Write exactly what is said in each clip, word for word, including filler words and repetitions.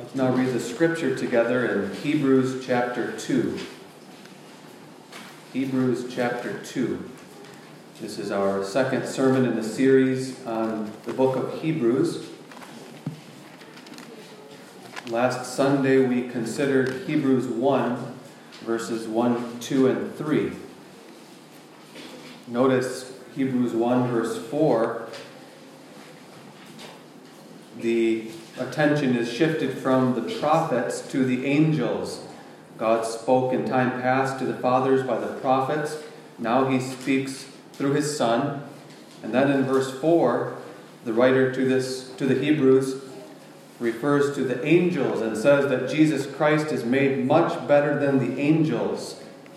Let's now read the scripture together in Hebrews chapter two. Hebrews chapter two. This is our second sermon in the series on the book of Hebrews. Last Sunday we considered Hebrews one, verses one, two, and three. Notice Hebrews one, verse four. The attention is shifted from the prophets to the angels. God spoke in time past to the fathers by the prophets. Now he speaks through his Son. And then in verse four, the writer to this to the Hebrews refers to the angels and says that Jesus Christ is made much better than the angels.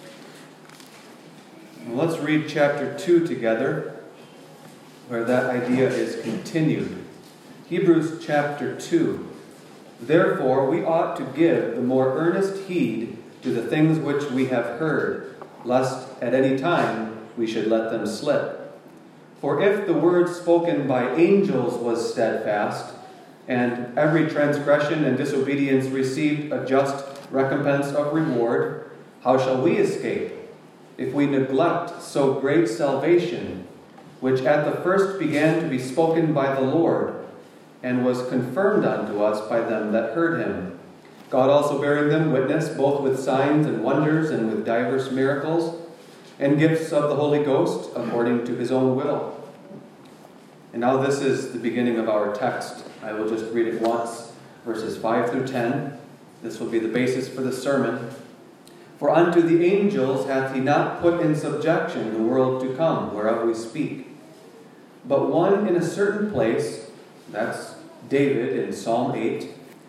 Well, let's read chapter two together, where that idea is continued. Hebrews chapter two. Therefore we ought to give the more earnest heed to the things which we have heard, lest at any time we should let them slip. For if the word spoken by angels was steadfast, and every transgression and disobedience received a just recompense of reward, how shall we escape if we neglect so great salvation, which at the first began to be spoken by the Lord, and was confirmed unto us by them that heard him, God also bearing them witness, both with signs and wonders, and with divers miracles, and gifts of the Holy Ghost, according to his own will. And now this is the beginning of our text. I will just read it once, verses five through ten. This will be the basis for the sermon. For unto the angels hath he not put in subjection the world to come, whereof we speak. But one in a certain place, that's David in Psalm eight.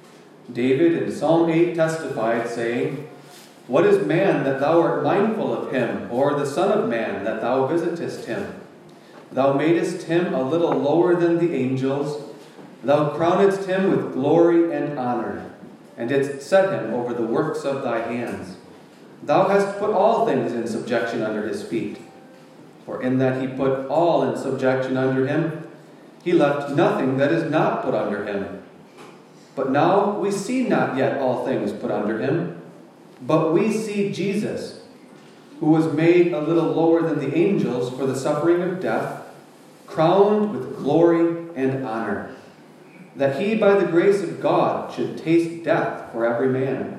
David in Psalm eight testified, saying, What is man that thou art mindful of him, or the son of man that thou visitest him? Thou madest him a little lower than the angels. Thou crownedst him with glory and honor, and didst set him over the works of thy hands. Thou hast put all things in subjection under his feet. For in that he put all in subjection under him, he left nothing that is not put under him. But now we see not yet all things put under him, but we see Jesus, who was made a little lower than the angels for the suffering of death, crowned with glory and honor, that he by the grace of God should taste death for every man.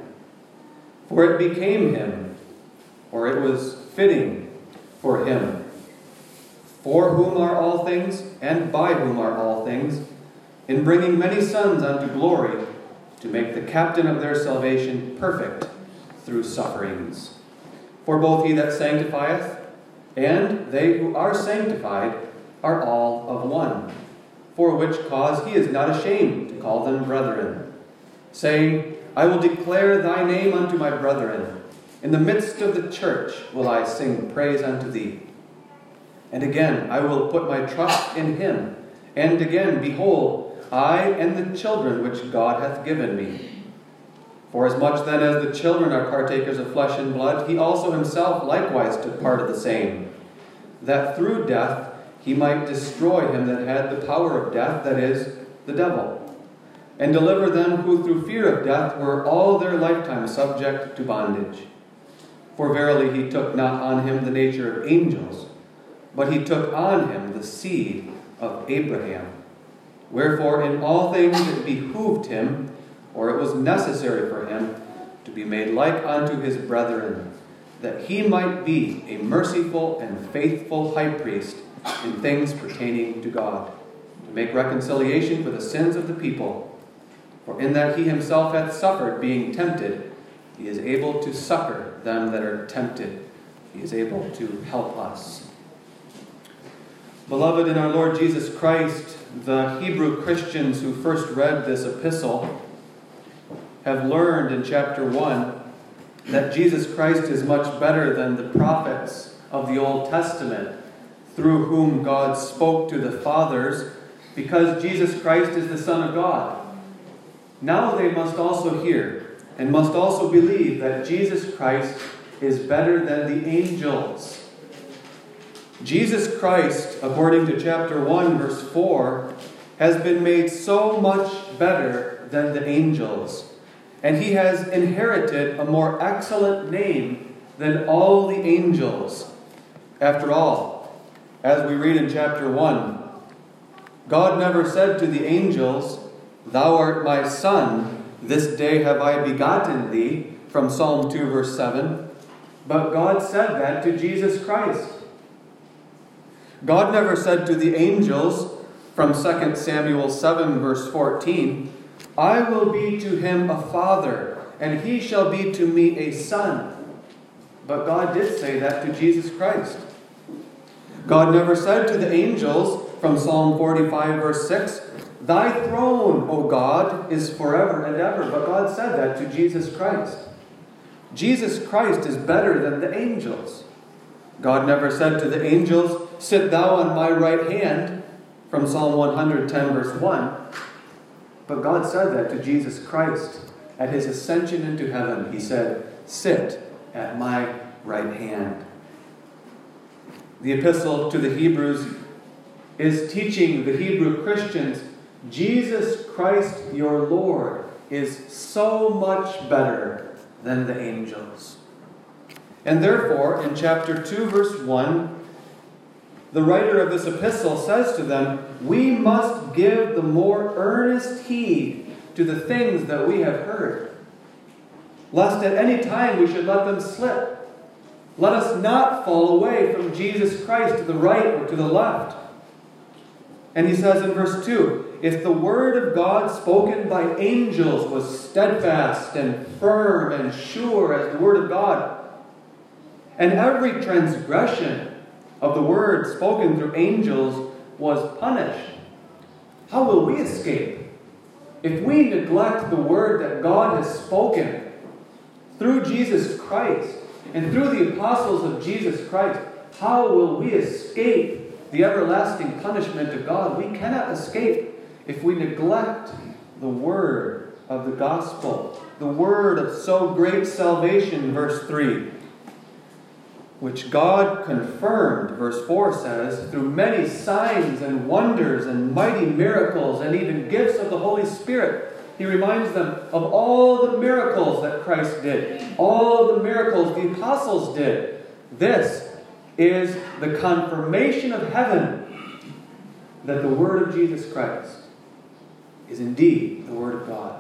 For it became him, or it was fitting for him, for whom are all things, and by whom are all things, in bringing many sons unto glory, to make the captain of their salvation perfect through sufferings. For both he that sanctifieth, and they who are sanctified, are all of one. For which cause he is not ashamed to call them brethren, saying, I will declare thy name unto my brethren. In the midst of the church will I sing praise unto thee. And again, I will put my trust in him. And again, behold, I and the children which God hath given me. Forasmuch then as the children are partakers of flesh and blood, he also himself likewise took part of the same, that through death he might destroy him that had the power of death, that is, the devil, and deliver them who through fear of death were all their lifetime subject to bondage. For verily he took not on him the nature of angels, but he took on him the seed of Abraham. Wherefore in all things it behooved him, or it was necessary for him, to be made like unto his brethren, that he might be a merciful and faithful high priest in things pertaining to God, to make reconciliation for the sins of the people. For in that he himself hath suffered, being tempted, he is able to succor them that are tempted. He is able to help us. Beloved in our Lord Jesus Christ, the Hebrew Christians who first read this epistle have learned in chapter one that Jesus Christ is much better than the prophets of the Old Testament, through whom God spoke to the fathers, because Jesus Christ is the Son of God. Now they must also hear and must also believe that Jesus Christ is better than the angels. Jesus Christ, according to chapter one, verse four, has been made so much better than the angels, and he has inherited a more excellent name than all the angels. After all, as we read in chapter one, God never said to the angels, "Thou art my son, this day have I begotten thee," from Psalm two verse seven, but God said that to Jesus Christ. God never said to the angels, from Second Samuel seven verse fourteen, "I will be to him a father, and he shall be to me a son." But God did say that to Jesus Christ. God never said to the angels, from Psalm forty-five verse six, "Thy throne, O God, is forever and ever." But God said that to Jesus Christ. Jesus Christ is better than the angels. God never said to the angels, "Sit thou on my right hand," from Psalm one hundred ten verse one. But God said that to Jesus Christ. At his ascension into heaven, he said, "Sit at my right hand." The epistle to the Hebrews is teaching the Hebrew Christians, Jesus Christ your Lord is so much better than the angels. And therefore, in chapter two verse one, the writer of this epistle says to them, we must give the more earnest heed to the things that we have heard, lest at any time we should let them slip. Let us not fall away from Jesus Christ to the right or to the left. And he says in verse two, if the word of God spoken by angels was steadfast and firm and sure as the word of God, and every transgression of the word spoken through angels was punished, how will we escape if we neglect the word that God has spoken through Jesus Christ and through the apostles of Jesus Christ? How will we escape the everlasting punishment of God? We cannot escape if we neglect the word of the gospel, the word of so great salvation, verse three, which God confirmed, verse four says, through many signs and wonders and mighty miracles and even gifts of the Holy Spirit. He reminds them of all the miracles that Christ did, all the miracles the apostles did. This is the confirmation of heaven that the word of Jesus Christ is indeed the word of God.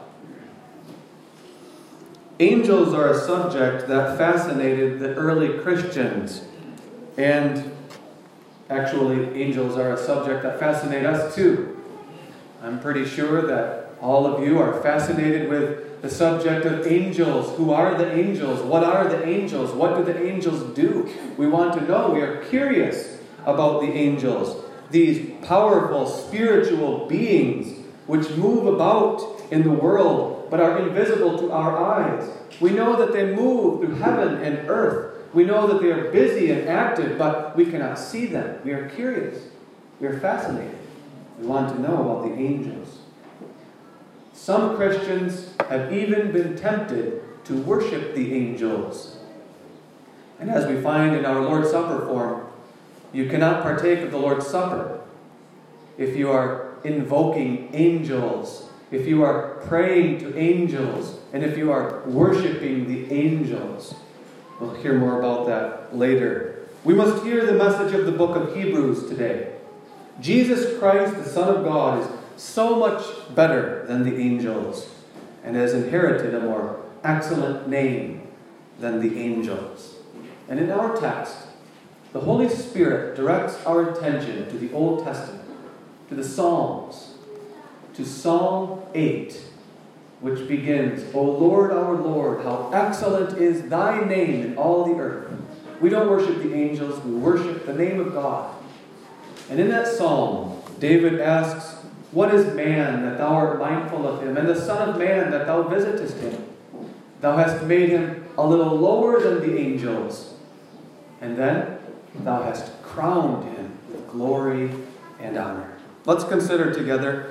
Angels are a subject that fascinated the early Christians, and actually angels are a subject that fascinate us too. I'm pretty sure that all of you are fascinated with the subject of angels. Who are the angels? What are the angels? What do the angels do? We want to know. We are curious about the angels, these powerful spiritual beings which move about in the world but are invisible to our eyes. We know that they move through heaven and earth. We know that they are busy and active, but we cannot see them. We are curious. We are fascinated. We want to know about the angels. Some Christians have even been tempted to worship the angels. And as we find in our Lord's Supper form, you cannot partake of the Lord's Supper if you are invoking angels, if you are praying to angels, and if you are worshiping the angels. We'll hear more about that later. We must hear the message of the book of Hebrews today. Jesus Christ, the Son of God, is so much better than the angels and has inherited a more excellent name than the angels. And in our text, the Holy Spirit directs our attention to the Old Testament, to the Psalms, to Psalm eight, which begins, O Lord, our Lord, how excellent is thy name in all the earth. We don't worship the angels, we worship the name of God. And in that psalm, David asks, what is man that thou art mindful of him, and the son of man that thou visitest him? Thou hast made him a little lower than the angels, and then thou hast crowned him with glory and honor. Let's consider together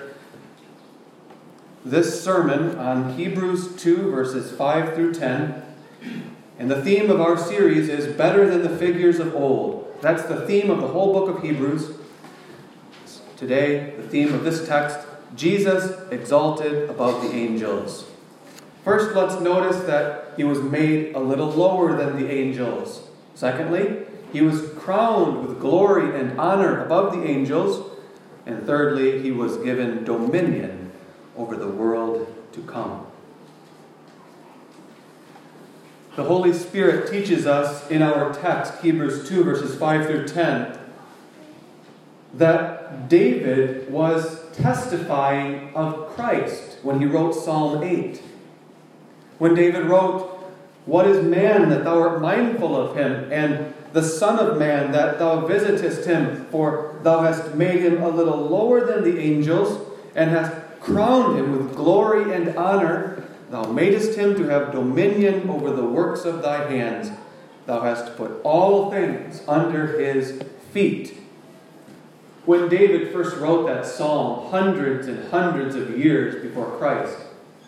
this sermon on Hebrews two, verses five through ten. And the theme of our series is better than the figures of old. That's the theme of the whole book of Hebrews. Today, the theme of this text, Jesus exalted above the angels. First, let's notice that he was made a little lower than the angels. Secondly, he was crowned with glory and honor above the angels. And thirdly, he was given dominion over the world to come. The Holy Spirit teaches us in our text, Hebrews two, verses five through ten, that David was testifying of Christ when he wrote Psalm eight. When David wrote, "What is man that thou art mindful of him, and the Son of Man that thou visitest him? For thou hast made him a little lower than the angels, and hast crowned him with glory and honor. Thou madest him to have dominion over the works of thy hands. Thou hast put all things under his feet." When David first wrote that psalm, hundreds and hundreds of years before Christ,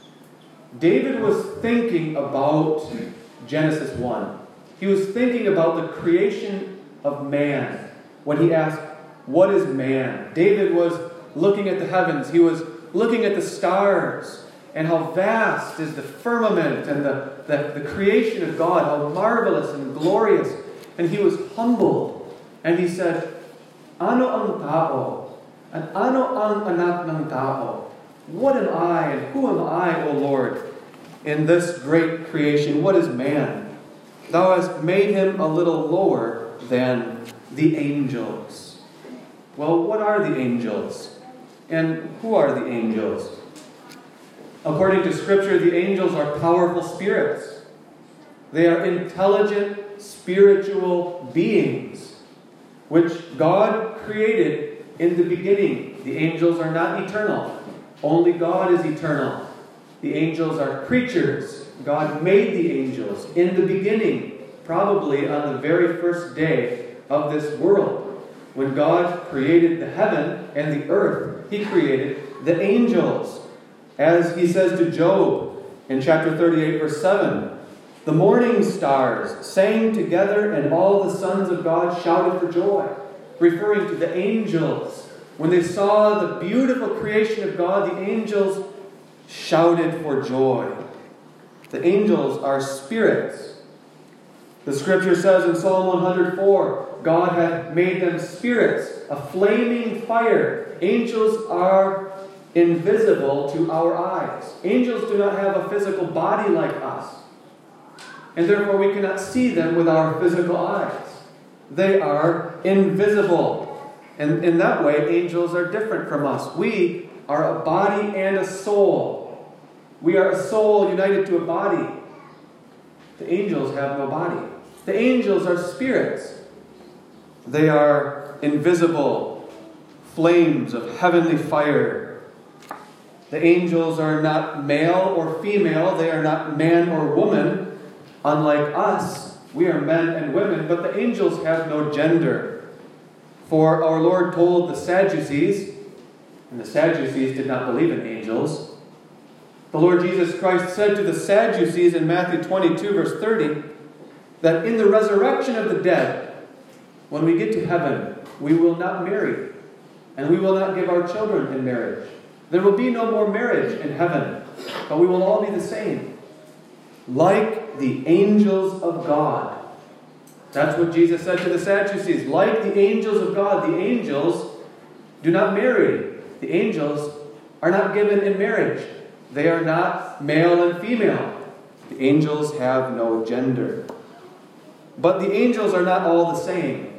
David was thinking about Genesis one. He was thinking about the creation of man when he asked, "What is man?" David was looking at the heavens. He was looking at the stars and how vast is the firmament and the, the, the creation of God, how marvelous and glorious. And he was humbled. And he said, "Ano ang tao? And ano ang anak ng tao? What am I and who am I, O Lord, in this great creation? What is man? Thou hast made him a little lower than the angels." Well, what are the angels? And who are the angels? According to Scripture, the angels are powerful spirits. They are intelligent, spiritual beings, which God created in the beginning. The angels are not eternal. Only God is eternal. The angels are creatures. God made the angels in the beginning, probably on the very first day of this world. When God created the heaven and the earth, he created the angels. As he says to Job in chapter thirty-eight, verse seven, "The morning stars sang together, and all the sons of God shouted for joy," referring to the angels. When they saw the beautiful creation of God, the angels shouted for joy. The angels are spirits. The Scripture says in Psalm one hundred four, God hath made them spirits, a flaming fire. Angels are invisible to our eyes. Angels do not have a physical body like us. And therefore we cannot see them with our physical eyes. They are invisible. And in that way, angels are different from us. We are a body and a soul. We are a soul united to a body. The angels have no body. The angels are spirits. They are invisible, flames of heavenly fire. The angels are not male or female. They are not man or woman. Unlike us, we are men and women, but the angels have no gender. For our Lord told the Sadducees, and the Sadducees did not believe in angels. The Lord Jesus Christ said to the Sadducees in Matthew twenty-two, verse thirty, that in the resurrection of the dead, when we get to heaven, we will not marry, and we will not give our children in marriage. There will be no more marriage in heaven, but we will all be the same, like the angels of God. That's what Jesus said to the Sadducees. Like the angels of God, the angels do not marry. The angels are not given in marriage. They are not male and female. The angels have no gender. But the angels are not all the same.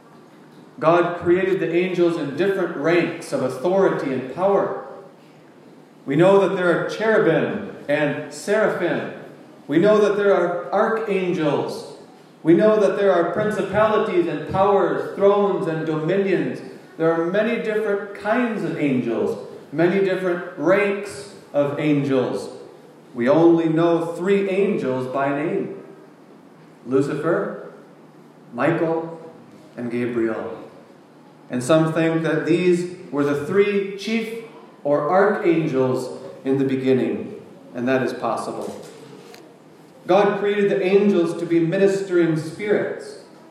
God created the angels in different ranks of authority and power. We know that there are cherubim and seraphim. We know that there are archangels. We know that there are principalities and powers, thrones and dominions. There are many different kinds of angels, many different ranks of angels. We only know three angels by name: Lucifer, Michael, and Gabriel. And some think that these were the three chief or archangels in the beginning, and that is possible. God created the angels to be ministering spirits.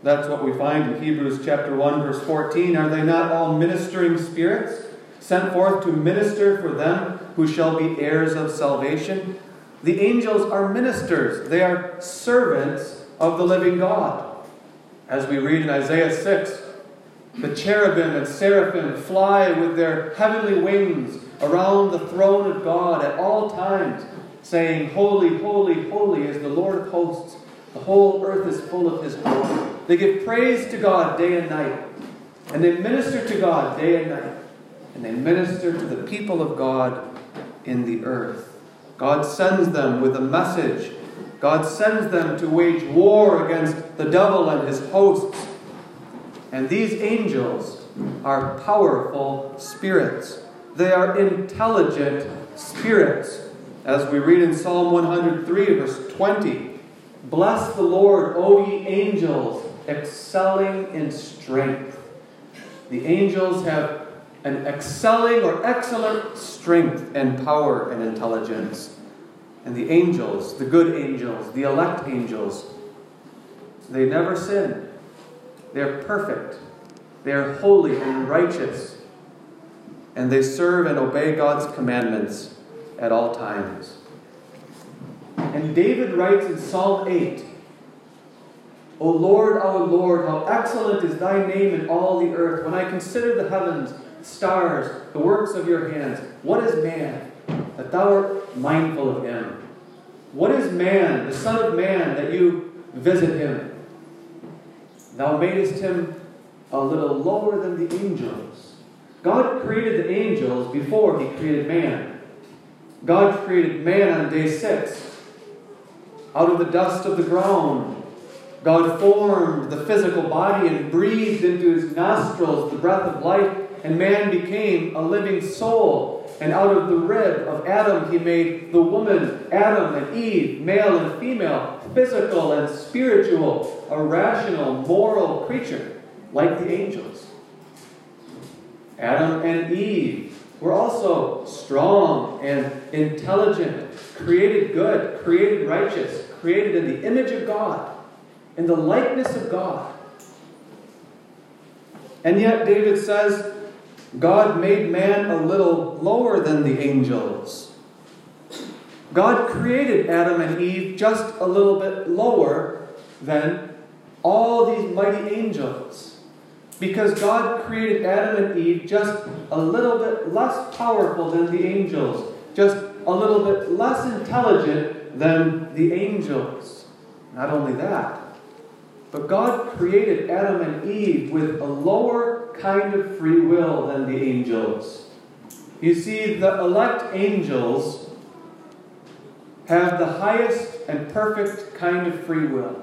That's what we find in Hebrews chapter one, verse fourteen. Are they not all ministering spirits, sent forth to minister for them who shall be heirs of salvation? The angels are ministers. They are servants of the living God. As we read in Isaiah six, the cherubim and seraphim fly with their heavenly wings around the throne of God at all times, saying, "Holy, holy, holy is the Lord of hosts. The whole earth is full of His glory." They give praise to God day and night. And they minister to God day and night. And they minister to the people of God in the earth. God sends them with a message. God sends them to wage war against the devil and his hosts. And these angels are powerful spirits. They are intelligent spirits. As we read in Psalm one hundred three, verse twenty, "Bless the Lord, O ye angels, excelling in strength." The angels have an excelling or excellent strength and power and intelligence. And the angels, the good angels, the elect angels, they never sin. They're perfect. They're holy and righteous. And they serve and obey God's commandments at all times. And David writes in Psalm eight, "O Lord, our Lord, how excellent is thy name in all the earth. When I consider the heavens, the stars, the works of your hands, what is man, that thou art mindful of him? What is man, the son of man, that you visit him? Thou madest him a little lower than the angels." God created the angels before He created man. God created man on day six. Out of the dust of the ground, God formed the physical body and breathed into his nostrils the breath of life, and man became a living soul. And out of the rib of Adam He made the woman, Adam and Eve, male and female, physical and spiritual, a rational, moral creature like the angels. Adam and Eve were also strong and intelligent, created good, created righteous, created in the image of God, in the likeness of God. And yet David says, God made man a little lower than the angels. God created Adam and Eve just a little bit lower than all these mighty angels. Because God created Adam and Eve just a little bit less powerful than the angels, just a little bit less intelligent than the angels. Not only that, but God created Adam and Eve with a lower kind of free will than the angels. You see, the elect angels have the highest and perfect kind of free will.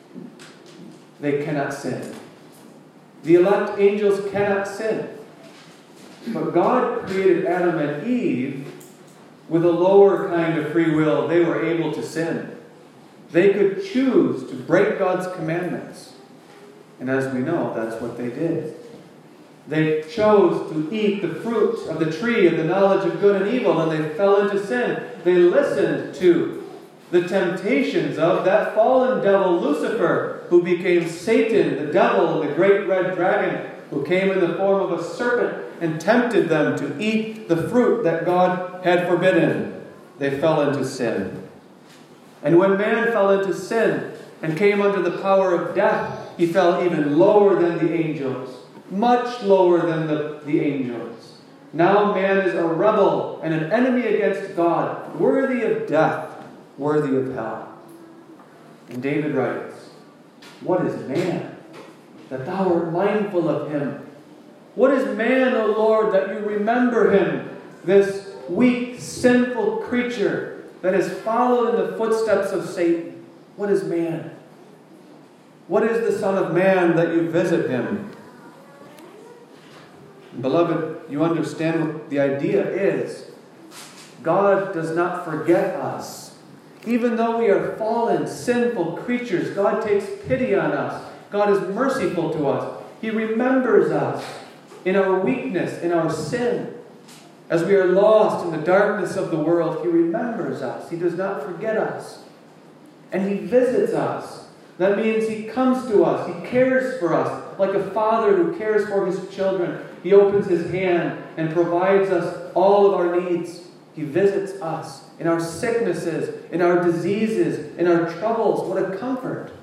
They cannot sin. The elect angels cannot sin. But God created Adam and Eve with a lower kind of free will. They were able to sin. They could choose to break God's commandments. And as we know, that's what they did. They chose to eat the fruit of the tree of the knowledge of good and evil, and they fell into sin. They listened to the temptations of that fallen devil Lucifer, who became Satan, the devil, and the great red dragon, who came in the form of a serpent and tempted them to eat the fruit that God had forbidden. They fell into sin. And when man fell into sin and came under the power of death, he fell even lower than the angels, much lower than the, the angels. Now man is a rebel and an enemy against God, worthy of death, worthy of hell. And David writes, "What is man, that thou art mindful of him? What is man, O Lord, that you remember him, this weak, sinful creature that has followed in the footsteps of Satan? What is man? What is the Son of Man that you visit him?" Beloved, you understand what the idea is. God does not forget us. Even though we are fallen, sinful creatures, God takes pity on us. God is merciful to us. He remembers us in our weakness, in our sin. As we are lost in the darkness of the world, He remembers us. He does not forget us. And He visits us That means He comes to us. He cares for us like a father who cares for his children. He opens His hand and provides us all of our needs. He visits us in our sicknesses, in our diseases, in our troubles. What a comfort.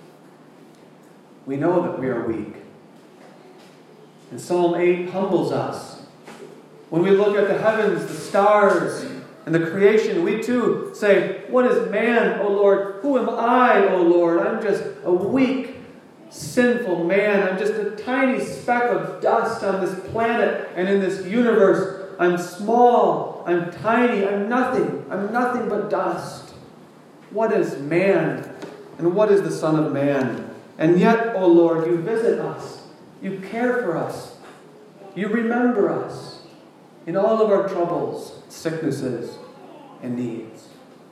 We know that we are weak. And Psalm eight humbles us. When we look at the heavens, the stars, and the creation, we too say, what is man, O Lord? Who am I, O Lord? I'm just a weak, sinful man. I'm just a tiny speck of dust on this planet and in this universe. I'm small. I'm tiny. I'm nothing. I'm nothing but dust. What is man? And what is the Son of Man? And yet, O Lord, you visit us. You care for us. You remember us in all of our troubles, sicknesses, and needs.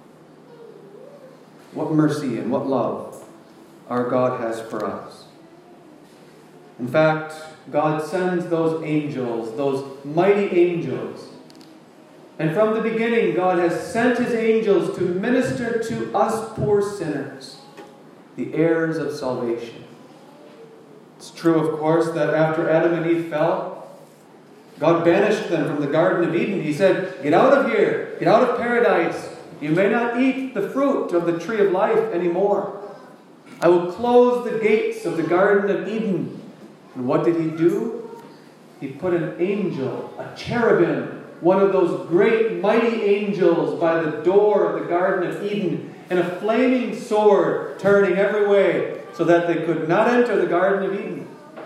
What mercy and what love our God has for us. In fact, God sends those angels, those mighty angels. And from the beginning, God has sent His angels to minister to us poor sinners, the heirs of salvation. It's true, of course, that after Adam and Eve fell, God banished them from the Garden of Eden. He said, get out of here, get out of paradise. You may not eat the fruit of the tree of life anymore. I will close the gates of the Garden of Eden. And what did He do? He put an angel, a cherubim, one of those great mighty angels by the door of the Garden of Eden, and a flaming sword turning every way so that they could not enter the Garden of Eden.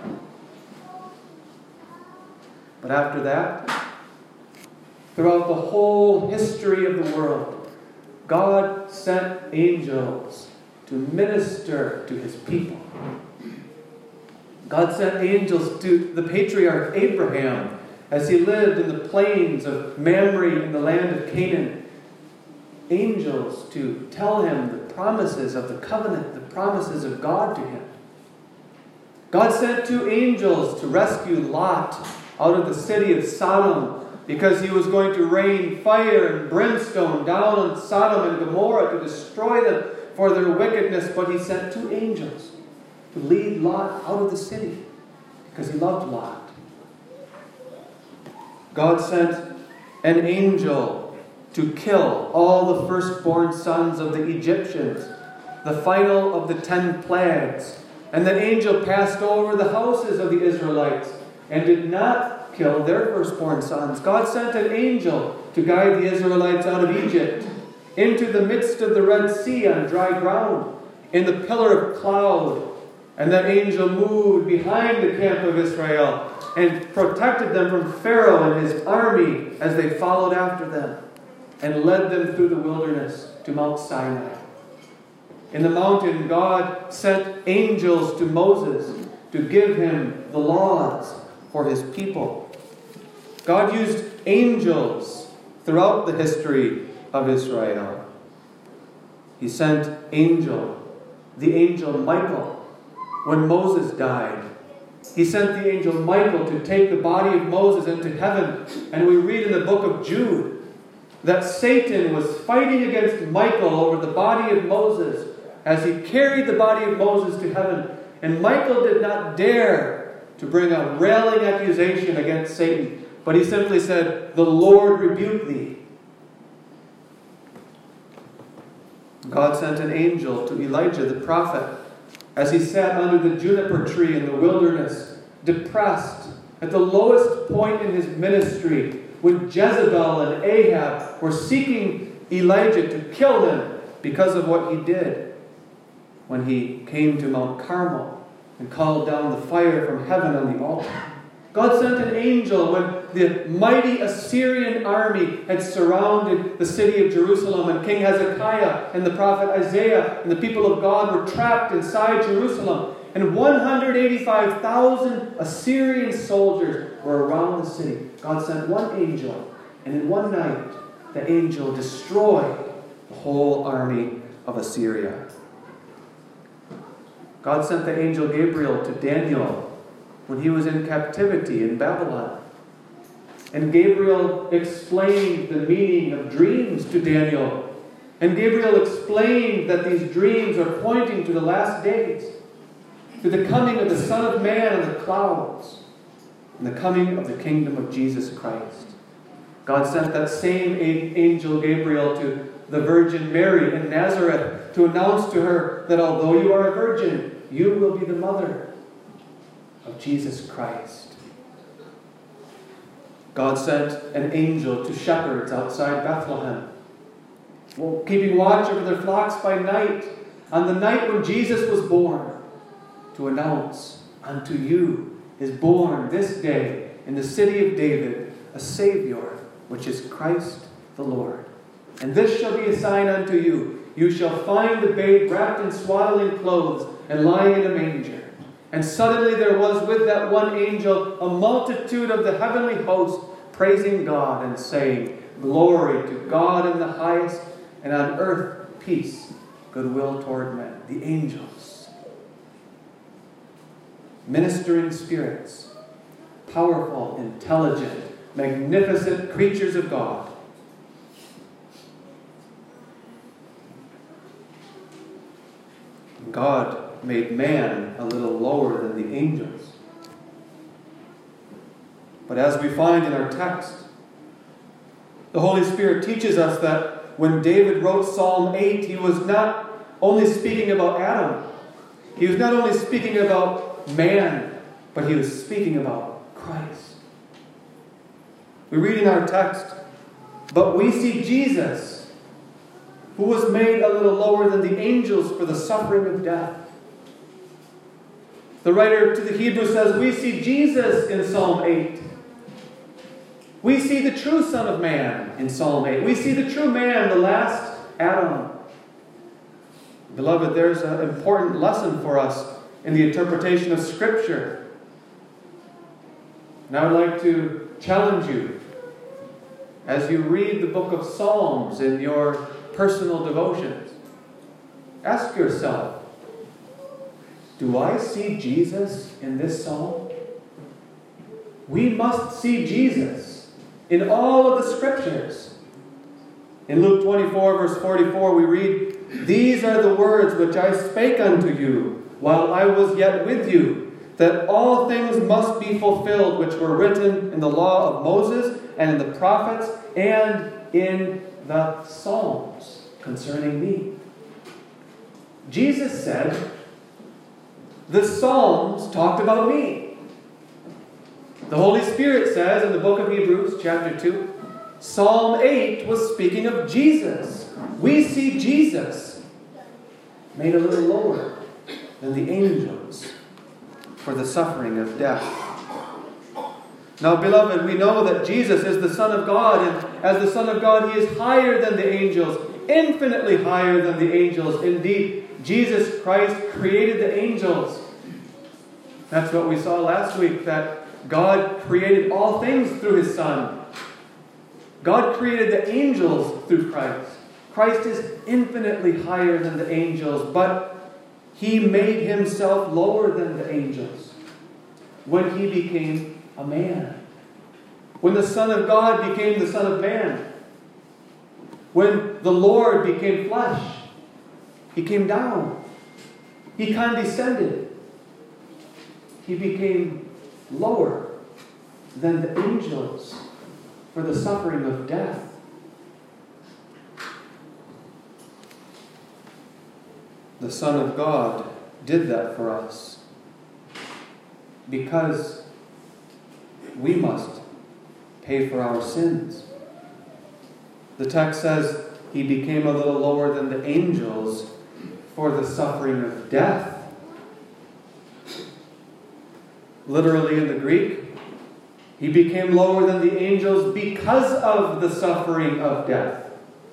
But after that, throughout the whole history of the world, God sent angels to minister to His people. God sent angels to the patriarch Abraham as he lived in the plains of Mamre in the land of Canaan. Angels to tell him the promises of the covenant, the promises of God to him. God sent two angels to rescue Lot out of the city of Sodom because he was going to rain fire and brimstone down on Sodom and Gomorrah to destroy them for their wickedness. But He sent two angels to lead Lot out of the city because He loved Lot. God sent an angel to kill all the firstborn sons of the Egyptians, the final of the ten plagues. And the angel passed over the houses of the Israelites and did not kill their firstborn sons. God sent an angel to guide the Israelites out of Egypt into the midst of the Red Sea on dry ground in the pillar of cloud. And that angel moved behind the camp of Israel and protected them from Pharaoh and his army as they followed after them and led them through the wilderness to Mount Sinai. In the mountain, God sent angels to Moses to give him the laws for His people. God used angels throughout the history of Israel. He sent angel, the angel Michael, when Moses died. He sent the angel Michael to take the body of Moses into heaven. And we read in the book of Jude that Satan was fighting against Michael over the body of Moses as he carried the body of Moses to heaven. And Michael did not dare to bring a railing accusation against Satan, but he simply said, "The Lord rebuke thee." God sent an angel to Elijah the prophet as he sat under the juniper tree in the wilderness, depressed, at the lowest point in his ministry, when Jezebel and Ahab were seeking Elijah to kill him because of what he did when he came to Mount Carmel and called down the fire from heaven on the altar. God sent an angel when the mighty Assyrian army had surrounded the city of Jerusalem, and King Hezekiah and the prophet Isaiah and the people of God were trapped inside Jerusalem. And one hundred eighty-five thousand Assyrian soldiers were around the city. God sent one angel, and in one night, the angel destroyed the whole army of Assyria. God sent the angel Gabriel to Daniel when he was in captivity in Babylon. And Gabriel explained the meaning of dreams to Daniel. And Gabriel explained that these dreams are pointing to the last days, to the coming of the Son of Man in the clouds, and the coming of the kingdom of Jesus Christ. God sent that same angel Gabriel to the Virgin Mary in Nazareth to announce to her that although you are a virgin, you will be the mother of Jesus Christ. God sent an angel to shepherds outside Bethlehem, keeping watch over their flocks by night, on the night when Jesus was born, to announce, unto you is born this day in the city of David a Savior, which is Christ the Lord. And this shall be a sign unto you. You shall find the babe wrapped in swaddling clothes and lying in a manger. And suddenly there was with that one angel a multitude of the heavenly host praising God and saying, Glory to God in the highest, and on earth peace, goodwill toward men. The angels. Ministering spirits. Powerful, intelligent, magnificent creatures of God. God made man a little lower than the angels. But as we find in our text, the Holy Spirit teaches us that when David wrote Psalm eight, he was not only speaking about Adam. He was not only speaking about man, but he was speaking about Christ. We read in our text, but we see Jesus, who was made a little lower than the angels for the suffering of death. The writer to the Hebrews says, we see Jesus in Psalm eight. We see the true Son of Man in Psalm eight. We see the true man, the last Adam. Beloved, there's an important lesson for us in the interpretation of Scripture. And I would like to challenge you as you read the book of Psalms in your personal devotions. Ask yourself, do I see Jesus in this psalm? We must see Jesus in all of the Scriptures. In Luke twenty-four, verse forty-four, we read, These are the words which I spake unto you while I was yet with you, that all things must be fulfilled which were written in the law of Moses and in the prophets and in the Psalms concerning me. Jesus said, the Psalms talked about me. The Holy Spirit says in the book of Hebrews, chapter two, Psalm eight was speaking of Jesus. We see Jesus made a little lower than the angels for the suffering of death. Now, beloved, we know that Jesus is the Son of God, and as the Son of God, He is higher than the angels, infinitely higher than the angels. Indeed, Jesus Christ created the angels. That's what we saw last week, that God created all things through His Son. God created the angels through Christ. Christ is infinitely higher than the angels, but He made Himself lower than the angels when He became a man. When the Son of God became the Son of Man. When the Lord became flesh. He came down. He condescended. He became lower than the angels for the suffering of death. The Son of God did that for us because we must pay for our sins. The text says He became a little lower than the angels for the suffering of death. Literally in the Greek, He became lower than the angels because of the suffering of death.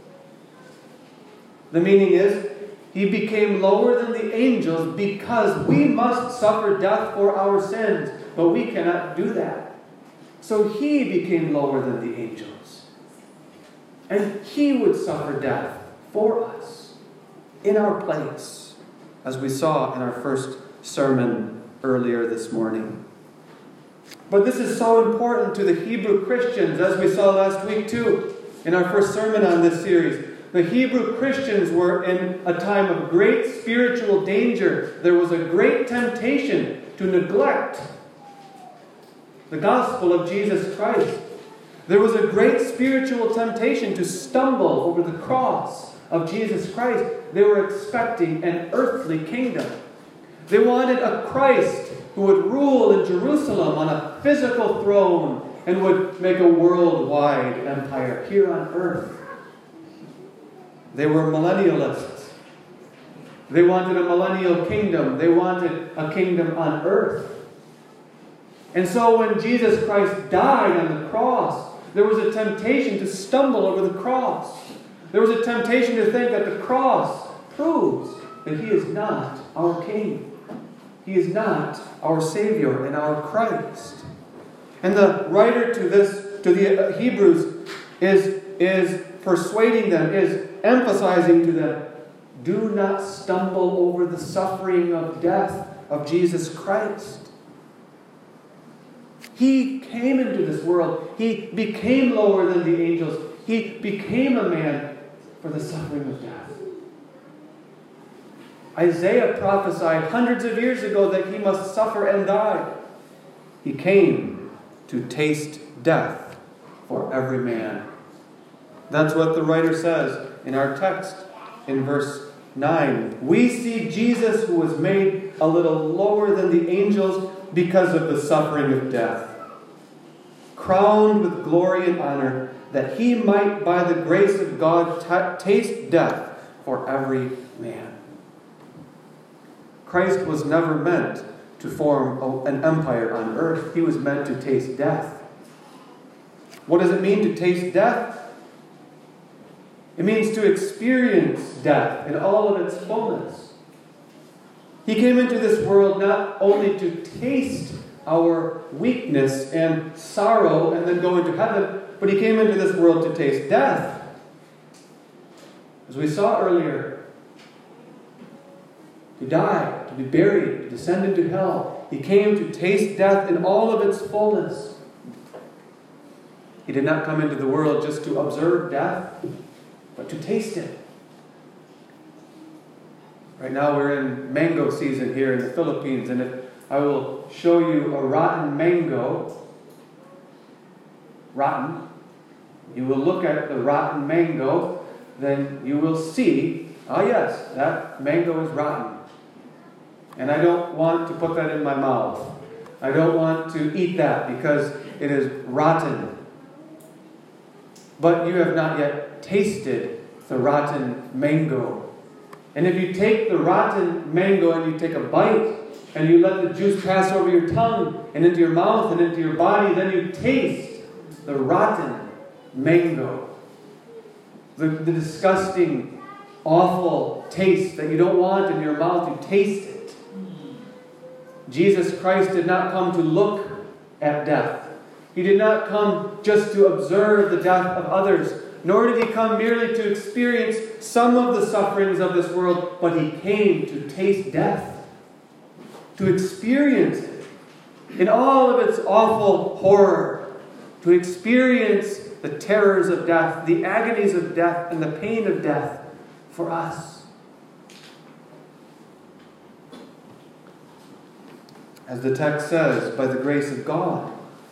The meaning is, He became lower than the angels because we must suffer death for our sins, but we cannot do that. So He became lower than the angels. And He would suffer death for us, in our place, as we saw in our first sermon earlier this morning. But this is so important to the Hebrew Christians, as we saw last week too, in our first sermon on this series. The Hebrew Christians were in a time of great spiritual danger. There was a great temptation to neglect the gospel of Jesus Christ. There was a great spiritual temptation to stumble over the cross of Jesus Christ. They were expecting an earthly kingdom. They wanted a Christ who would rule in Jerusalem on a physical throne and would make a worldwide empire here on earth. They were millennialists. They wanted a millennial kingdom. They wanted a kingdom on earth. And so when Jesus Christ died on the cross, there was a temptation to stumble over the cross. There was a temptation to think that the cross proves that He is not our King. He is not our Savior and our Christ. And the writer to this, to the Hebrews, is, is persuading them, is emphasizing to them, do not stumble over the suffering of death of Jesus Christ. He came into this world. He became lower than the angels. He became a man for the suffering of death. Isaiah prophesied hundreds of years ago that He must suffer and die. He came to taste death for every man. That's what the writer says in our text in verse nine. We see Jesus, who was made a little lower than the angels because of the suffering of death, crowned with glory and honor, that He might by the grace of God t- taste death for every man. Christ was never meant to form a, an empire on earth. He was meant to taste death. What does it mean to taste death? It means to experience death in all of its fullness. He came into this world not only to taste our weakness and sorrow and then go into heaven, but He came into this world to taste death. As we saw earlier, to die, to be buried, to descend into hell. He came to taste death in all of its fullness. He did not come into the world just to observe death, but to taste it. Right now we're in mango season here in the Philippines, and if I will show you a rotten mango, rotten, you will look at the rotten mango, then you will see, ah yes, that mango is rotten. And I don't want to put that in my mouth. I don't want to eat that because it is rotten. But you have not yet tasted the rotten mango. And if you take the rotten mango and you take a bite and you let the juice pass over your tongue and into your mouth and into your body, then you taste the rotten mango. The, the disgusting, awful taste that you don't want in your mouth, you taste it. Jesus Christ did not come to look at death. He did not come just to observe the death of others, nor did He come merely to experience some of the sufferings of this world, but He came to taste death, to experience it in all of its awful horror, to experience the terrors of death, the agonies of death, and the pain of death for us. As the text says, by the grace of God,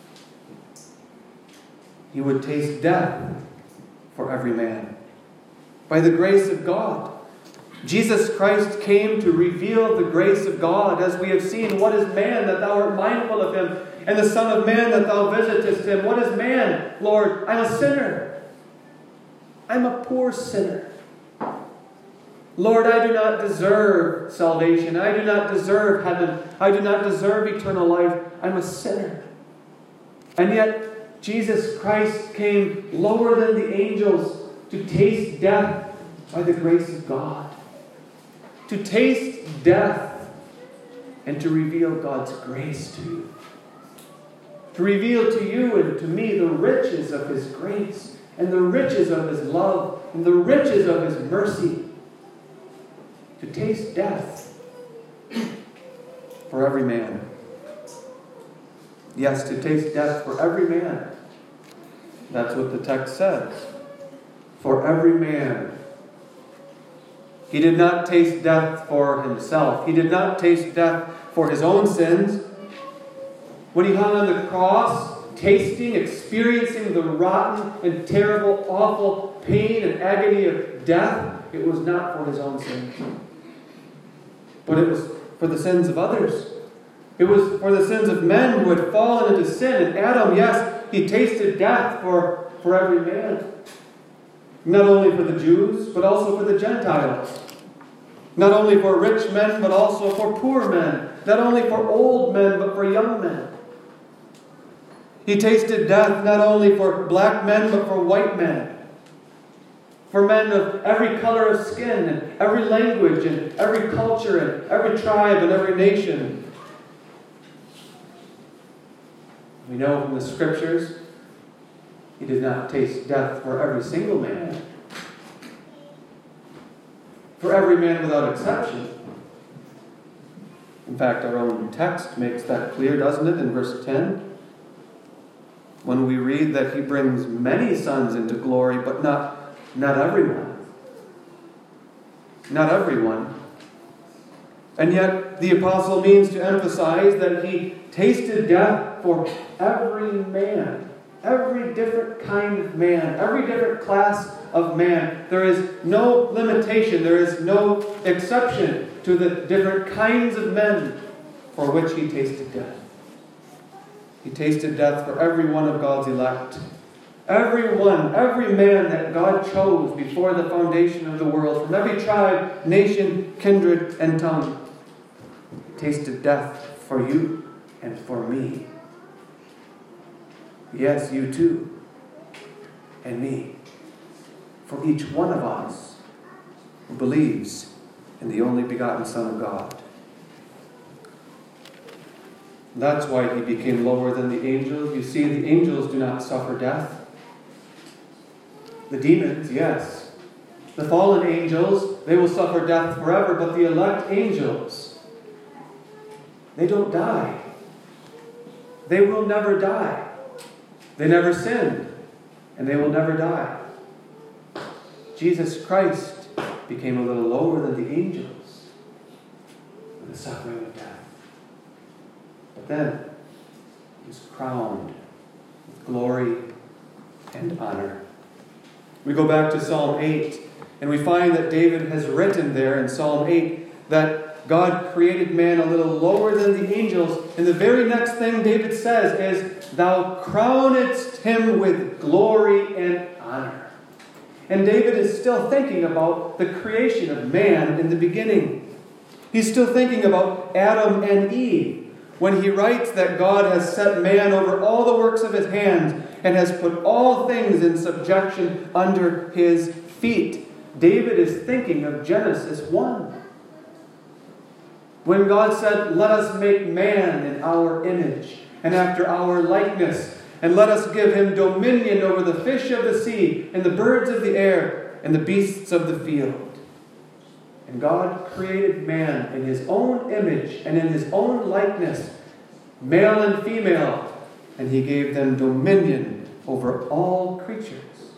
He would taste death for every man. By the grace of God. Jesus Christ came to reveal the grace of God. As we have seen, what is man that Thou art mindful of him, and the Son of Man that Thou visitest him? What is man? Lord, I'm a sinner. I'm a poor sinner. Lord, I do not deserve salvation. I do not deserve heaven. I do not deserve eternal life. I'm a sinner. And yet, Jesus Christ came lower than the angels to taste death by the grace of God. To taste death and to reveal God's grace to you. To reveal to you and to me the riches of His grace and the riches of His love and the riches of His mercy. To taste death for every man. Yes, to taste death for every man. That's what the text says. For every man He did not taste death for himself. He did not taste death for his own sins. When he hung on the cross, tasting, experiencing the rotten and terrible, awful pain and agony of death, it was not for his own sins, but it was for the sins of others. It was for the sins of men who had fallen into sin. And Adam, yes, he tasted death for, for every man. Not only for the Jews, but also for the Gentiles. Not only for rich men, but also for poor men. Not only for old men, but for young men. He tasted death not only for black men, but for white men. For men of every color of skin, and every language, and every culture, and every tribe, and every nation. We know from the Scriptures, he did not taste death for every single man. For every man without exception. In fact, our own text makes that clear, doesn't it, in verse ten? When we read that he brings many sons into glory, but not, not everyone. Not everyone. And yet the apostle means to emphasize that he tasted death for every man. Every different kind of man. Every different class of man. There is no limitation. There is no exception to the different kinds of men for which he tasted death. He tasted death for every one of God's elect. Every one, every man that God chose before the foundation of the world, from every tribe, nation, kindred, and tongue. He tasted death for you and for me. Yes, you too. And me. For each one of us who believes in the only begotten Son of God. That's why he became lower than the angels. You see, the angels do not suffer death. The demons, yes. The fallen angels, they will suffer death forever, but the elect angels, they don't die. They will never die. They never sinned, and they will never die. Jesus Christ became a little lower than the angels in the suffering of death. But then he was crowned with glory and honor. We go back to Psalm eight, and we find that David has written there in Psalm eight that God created man a little lower than the angels. And the very next thing David says is, "Thou crownedst him with glory and honor." And David is still thinking about the creation of man in the beginning. He's still thinking about Adam and Eve when he writes that God has set man over all the works of his hands and has put all things in subjection under his feet. David is thinking of Genesis one. When God said, "Let us make man in our image and after our likeness, and let us give him dominion over the fish of the sea and the birds of the air and the beasts of the field." And God created man in his own image and in his own likeness, male and female, and he gave them dominion over all creatures.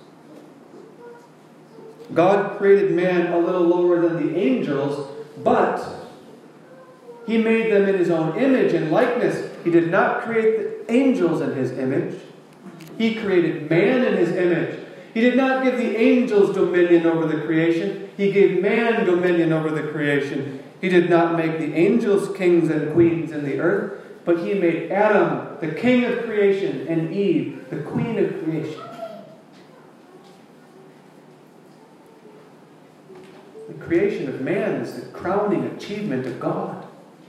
God created man a little lower than the angels, but he made them in his own image and likeness. He did not create the angels in his image. He created man in his image. He did not give the angels dominion over the creation. He gave man dominion over the creation. He did not make the angels kings and queens in the earth, but he made Adam the king of creation and Eve the queen of creation. The creation of man is the crowning achievement of God.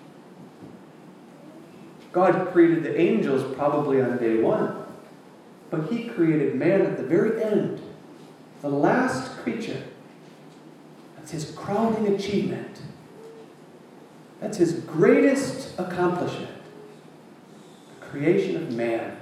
God created the angels probably on day one, but he created man at the very end, the last creature. That's his crowning achievement. That's his greatest accomplishment, the creation of man.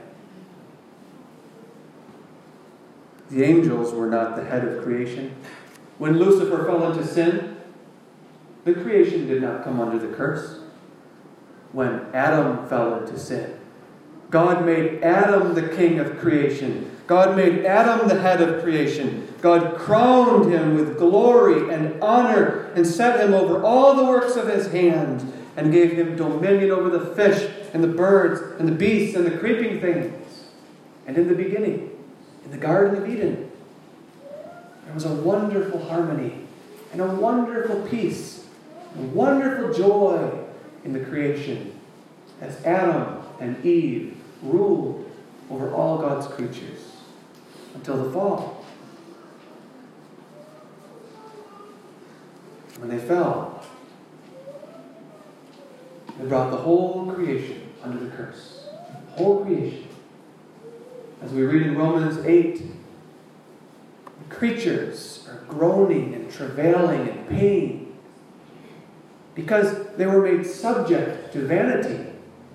The angels were not the head of creation. When Lucifer fell into sin, the creation did not come under the curse. When Adam fell into sin, God made Adam the king of creation. God made Adam the head of creation. God crowned him with glory and honor and set him over all the works of his hands and gave him dominion over the fish and the birds and the beasts and the creeping things. And in the beginning, in the Garden of Eden, there was a wonderful harmony and a wonderful peace, and a wonderful joy in the creation as Adam and Eve ruled over all God's creatures until the fall. When they fell, they brought the whole creation under the curse. The whole creation. As we read in Romans eight, the creatures are groaning and travailing in pain because they were made subject to vanity.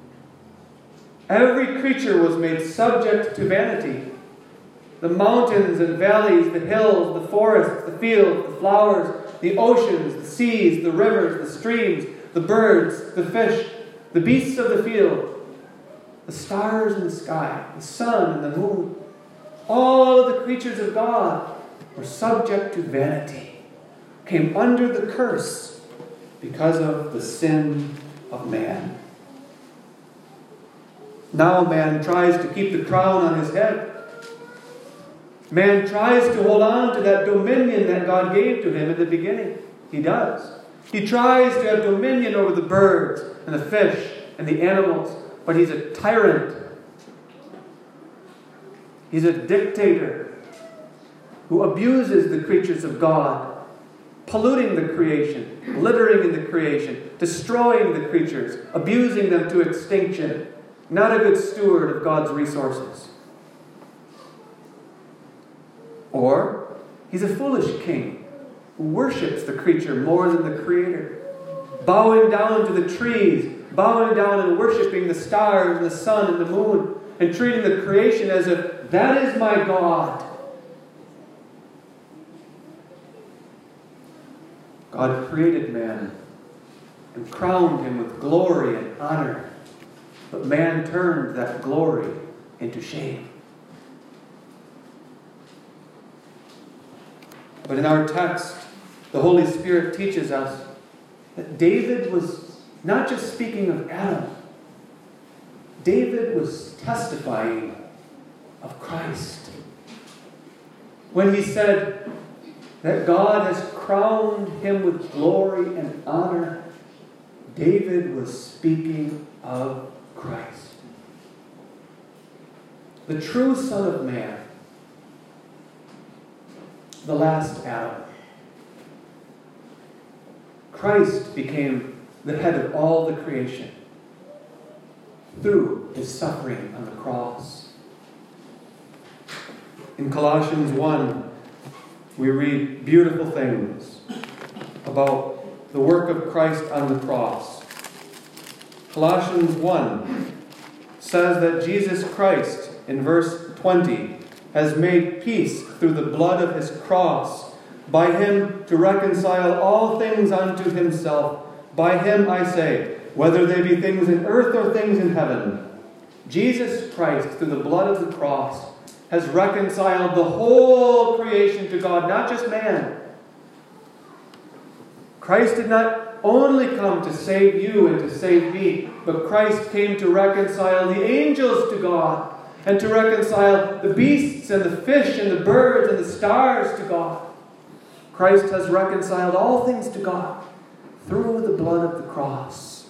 Every creature was made subject to vanity. The mountains and valleys, the hills, the forests, the fields, the flowers, the oceans, the seas, the rivers, the streams, the birds, the fish, the beasts of the field, the stars in the sky, the sun and the moon, all of the creatures of God were subject to vanity, came under the curse because of the sin of man. Now man tries to keep the crown on his head. Man tries to hold on to that dominion that God gave to him in the beginning. He does. He tries to have dominion over the birds and the fish and the animals, but he's a tyrant. He's a dictator who abuses the creatures of God, polluting the creation, littering in the creation, destroying the creatures, abusing them to extinction. Not a good steward of God's resources. Or he's a foolish king who worships the creature more than the Creator, bowing down to the trees, bowing down and worshiping the stars and the sun and the moon, and treating the creation as if that is my God. God created man and crowned him with glory and honor, but man turned that glory into shame. But in our text, the Holy Spirit teaches us that David was not just speaking of Adam. David was testifying of Christ. When he said that God has crowned him with glory and honor, David was speaking of Christ. The true Son of Man, the last Adam. Christ became the head of all the creation through his suffering on the cross. In Colossians one, we read beautiful things about the work of Christ on the cross. Colossians one says that Jesus Christ, in verse twenty, has made peace through the blood of his cross, by him to reconcile all things unto himself. By him, I say, whether they be things in earth or things in heaven. Jesus Christ, through the blood of the cross, has reconciled the whole creation to God, not just man. Christ did not only come to save you and to save me, but Christ came to reconcile the angels to God, and to reconcile the beasts and the fish and the birds and the stars to God. Christ has reconciled all things to God through the blood of the cross.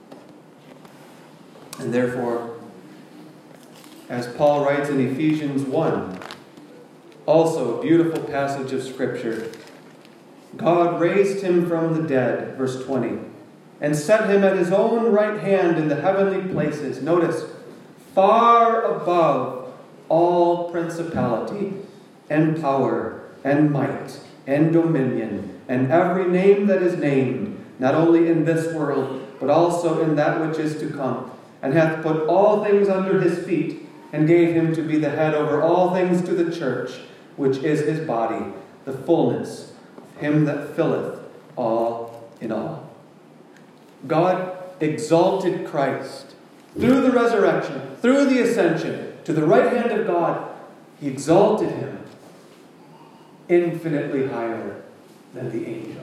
And therefore, as Paul writes in Ephesians one, also a beautiful passage of Scripture, God raised him from the dead, verse twenty, and set him at his own right hand in the heavenly places. Notice, far above all principality and power and might and dominion and every name that is named, not only in this world, but also in that which is to come, and hath put all things under his feet, and gave him to be the head over all things to the church, which is his body, the fullness of him that filleth all in all. God exalted Christ through the resurrection, through the ascension, to the right hand of God. He exalted him infinitely higher than the angels.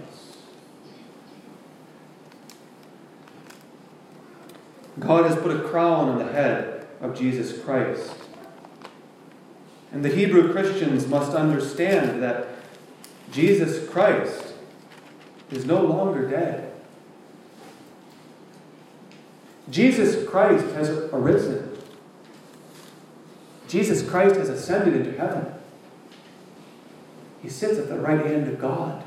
God has put a crown on the head of Jesus Christ. And the Hebrew Christians must understand that Jesus Christ is no longer dead. Jesus Christ has arisen. Jesus Christ has ascended into heaven. He sits at the right hand of God.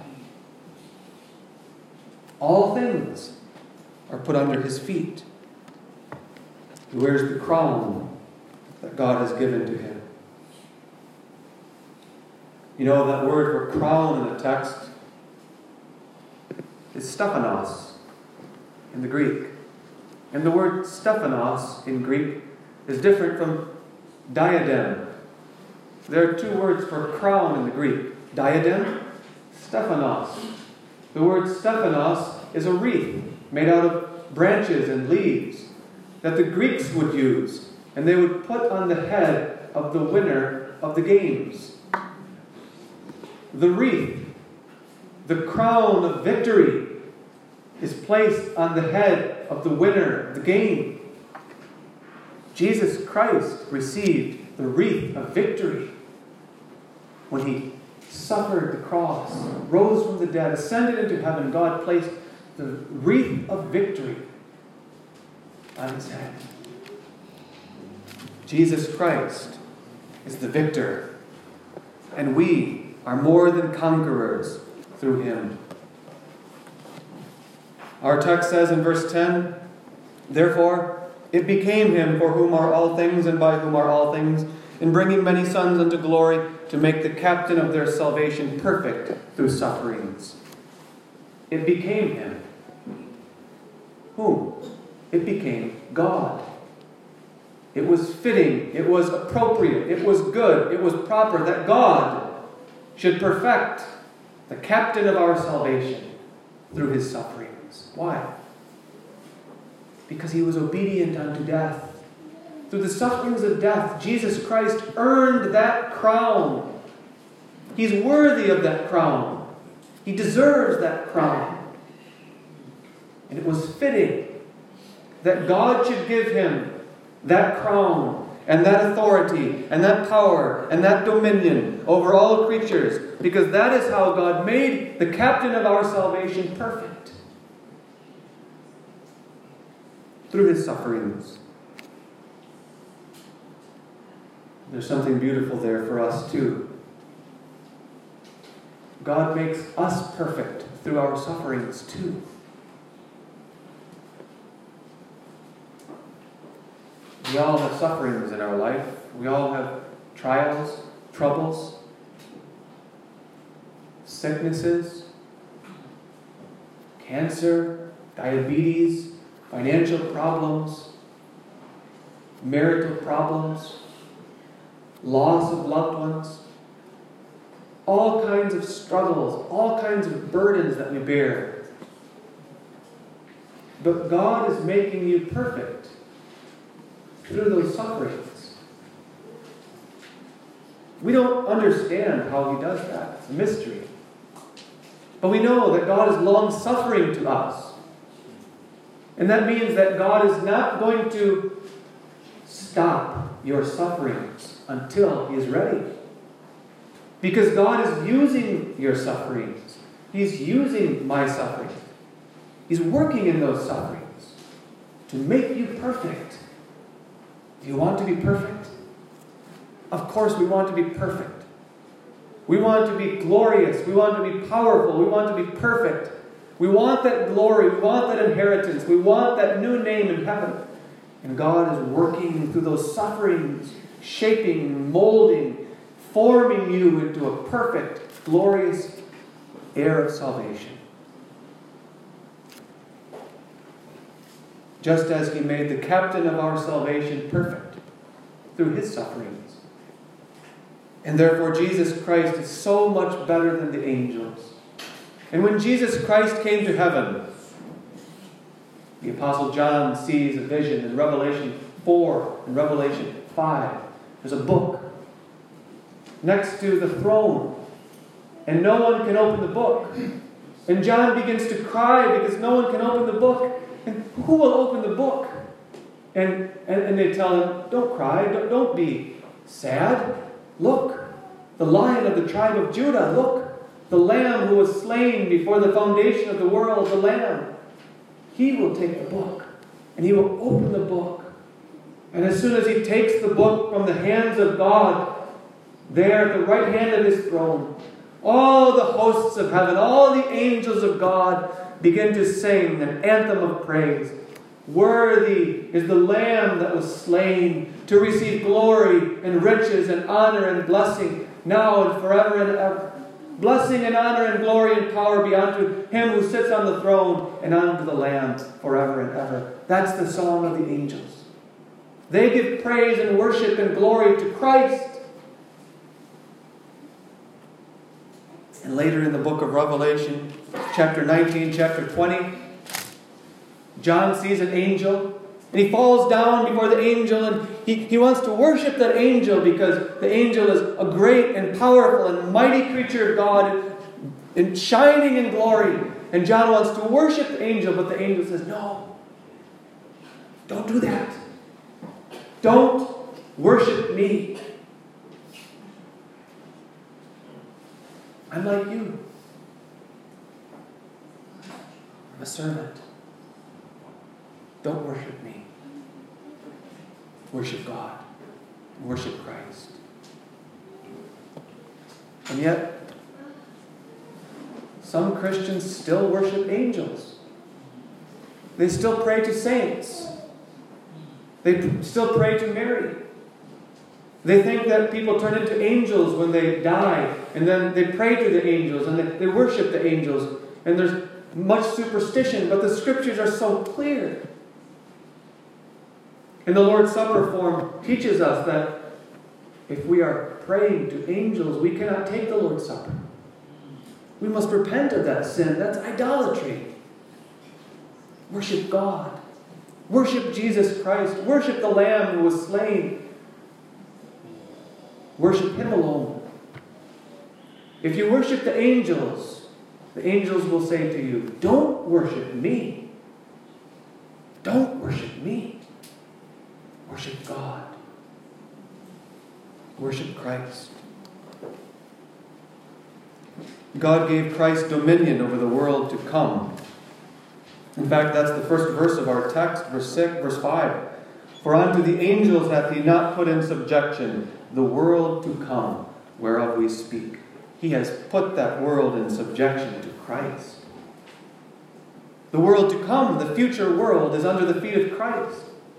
All things are put under his feet. He wears the crown that God has given to him. You know, that word for crown in the text is Stephanos in the Greek. And the word Stephanos in Greek is different from diadem. There are two words for crown in the Greek. Diadem, Stephanos. The word Stephanos is a wreath made out of branches and leaves that the Greeks would use, and they would put on the head of the winner of the games. The wreath, the crown of victory, is placed on the head of the winner of the game. Jesus Christ received the wreath of victory when he suffered the cross, rose from the dead, ascended into heaven. God placed the wreath of victory on his head. Jesus Christ is the victor, and we are more than conquerors through him. Our text says in verse ten, "Therefore it became him for whom are all things and by whom are all things, in bringing many sons unto glory, to make the captain of their salvation perfect through sufferings." It became him. Whom? It became God. It was fitting, it was appropriate, it was good, it was proper that God should perfect the captain of our salvation through his sufferings. Why? Because he was obedient unto death. Through the sufferings of death, Jesus Christ earned that crown. He's worthy of that crown. He deserves that crown. And it was fitting that God should give him that crown and that authority and that power and that dominion over all creatures, because that is how God made the captain of our salvation perfect. Through his sufferings. There's something beautiful there for us too. God makes us perfect through our sufferings too. We all have sufferings in our life. We all have trials, troubles, sicknesses, cancer, diabetes, financial problems, marital problems, loss of loved ones, all kinds of struggles, all kinds of burdens that we bear. But God is making you perfect through those sufferings. We don't understand how he does that. It's a mystery. But we know that God is long-suffering to us. And that means that God is not going to stop your sufferings until he is ready. Because God is using your sufferings. He's using my suffering. He's working in those sufferings to make you perfect. Do you want to be perfect? Of course we want to be perfect. We want to be glorious. We want to be powerful. We want to be perfect. We want that glory. We want that inheritance. We want that new name in heaven. And God is working through those sufferings, shaping, molding, forming you into a perfect, glorious heir of salvation. Just as he made the captain of our salvation perfect through his sufferings. And therefore Jesus Christ is so much better than the angels. And when Jesus Christ came to heaven, the Apostle John sees a vision in Revelation four and Revelation five. There's a book next to the throne. and no one can open the book. And John begins to cry because no one can open the book. And who will open the book? And, and, and they tell him, don't cry, don't, don't be sad. Look, the Lion of the tribe of Judah, look, the Lamb who was slain before the foundation of the world, the Lamb. He will take the book, and he will open the book. And as soon as he takes the book from the hands of God, there at the right hand of his throne, all the hosts of heaven, all the angels of God begin to sing an anthem of praise. Worthy is the Lamb that was slain to receive glory and riches and honor and blessing now and forever and ever. Blessing and honor and glory and power be unto him who sits on the throne and unto the Lamb forever and ever. That's the song of the angels. They give praise and worship and glory to Christ. And later in the book of Revelation, chapter nineteen, chapter twenty, John sees an angel, and he falls down before the angel, and he, he wants to worship that angel because the angel is a great and powerful and mighty creature of God, and shining in glory. And John wants to worship the angel, but the angel says, no, don't do that. Don't worship me. I'm like you. I'm a servant. Don't worship me. Worship God. Worship Christ. And yet, some Christians still worship angels. They still pray to saints. They still pray to Mary. They think that people turn into angels when they die, and then they pray to the angels, and they, they worship the angels. And there's much superstition, but the Scriptures are so clear. And the Lord's Supper form teaches us that if we are praying to angels, we cannot take the Lord's Supper. We must repent of that sin. That's idolatry. Worship God. Worship Jesus Christ. Worship the Lamb who was slain. Worship Him alone. If you worship the angels, the angels will say to you, don't worship me. Don't worship me. Worship God. Worship Christ. God gave Christ dominion over the world to come. In fact, that's the first verse of our text, verse six, verse five. For unto the angels hath he not put in subjection the world to come, whereof we speak. He has put that world in subjection to Christ. The world to come, the future world, is under the feet of Christ.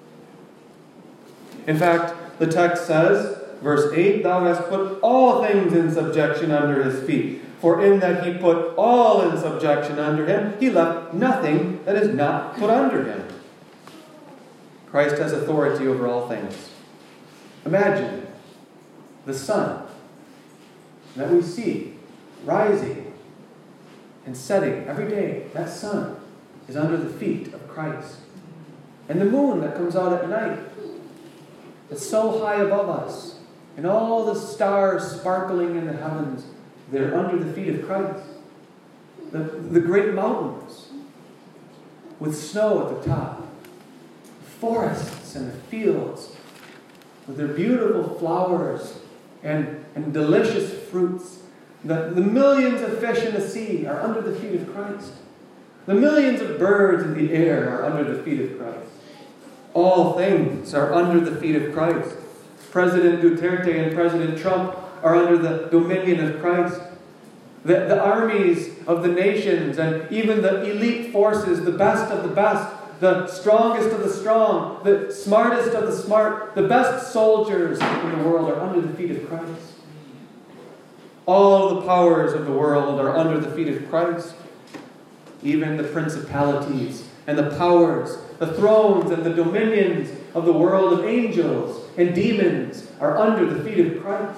In fact, the text says, verse eight, thou hast put all things in subjection under his feet. For in that he put all in subjection under him, he left nothing that is not put under him. Christ has authority over all things. Imagine the sun that we see rising and setting every day. That sun is under the feet of Christ. And the moon that comes out at night, it's so high above us. And all the stars sparkling in the heavens, they're under the feet of Christ. The, the great mountains with snow at the top. The forests and the fields with their beautiful flowers and, and delicious fruits. The, the millions of fish in the sea are under the feet of Christ. The millions of birds in the air are under the feet of Christ. All things are under the feet of Christ. President Duterte and President Trump are under the dominion of Christ. The, the armies of the nations and even the elite forces, the best of the best, the strongest of the strong, the smartest of the smart, the best soldiers in the world are under the feet of Christ. All the powers of the world are under the feet of Christ. Even the principalities and the powers, the thrones and the dominions of the world of angels and demons are under the feet of Christ.